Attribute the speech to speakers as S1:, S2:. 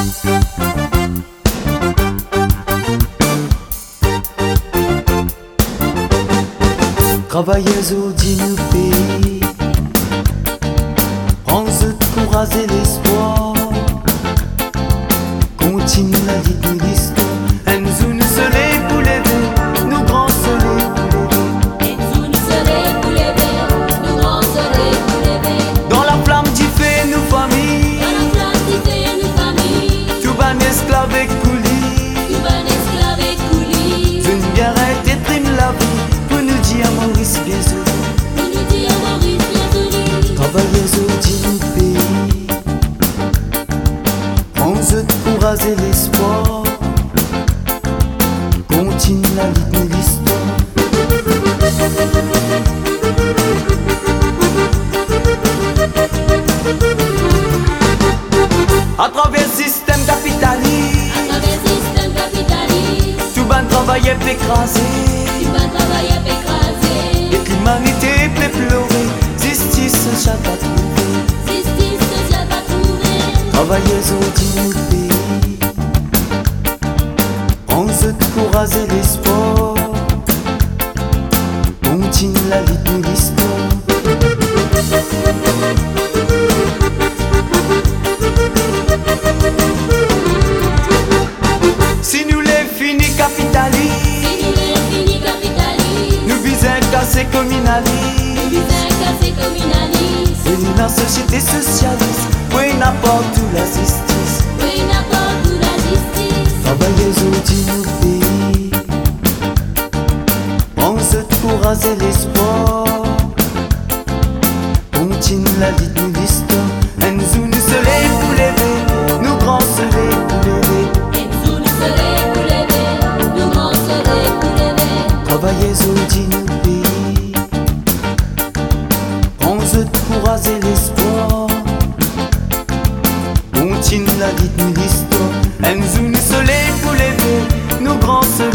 S1: Travailleuse au digne pays, prends ce courage et l'espoir, continue la vie de l'histoire. Elle nous une soleil pour lever, nous grands soleils pour lever.
S2: Elle nous soleil pour lever, nous grands soleils pour lever.
S1: Dans la flamme du feu, nous familles,
S2: Dans la flamme du feu, nous familles.
S1: tout ban esclave et coulis,
S2: Tout ban esclave et coulis.
S1: une guerre déprime la vie, pour nous dire à Maurice bien sûr.
S2: Pour nous dire Maurice bienvenue.
S1: Travailleuse au digne pays, prends ce courage et l'espoir, continue la vie de l'histoire. À travers le système capitaliste,
S2: À travers le système capitaliste,
S1: tout ban travail est écrasé,
S2: tout ban travail est écrasé.
S1: et l'humanité peut pleurer, justice sociale pas trouvée.
S2: Justice sociale pas trouvée.
S1: Travailleuse au digne pays, prends ce courage et l'espoir, continue la vie de l'histoire. Si nous les finis capitalistes,
S2: Si nous les finis capitalistes,
S1: nous visons casser communalistes,
S2: nous faisons casser communalistes.
S1: venir dans la société socialiste, oui n'importe où la justice.
S2: Oui, n'importe où la justice.
S1: Travailleuse au digne pays, prends ce courage et l'espoir, continue la vie de l'histoire. Un nous une soleil pour lever, nous grands soleils pour lever.
S2: Et nous soleil pour lever, nous grands soleils pour lever.
S1: Travailleuse au digne pays, prends ce courage et l'espoir, continue la vie de l'histoire. Un nous une soleil pour lever, nous grands soleils